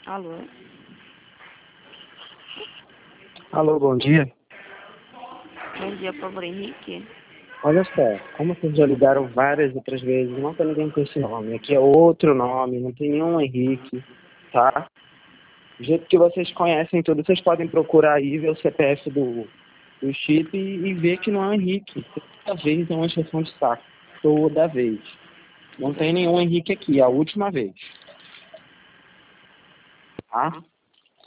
Alô? Alô, bom dia. Bom dia, por favor, Henrique. Olha só, como vocês já ligaram várias outras vezes, não tem ninguém com esse nome. Aqui é outro nome, não tem nenhum Henrique, tá? Do jeito que vocês conhecem tudo, vocês podem procurar aí, ver o CPF do chip e ver que não é Henrique. Toda vez é uma encheção de saco. Toda vez. Não tem nenhum Henrique aqui, é a última vez. Tá?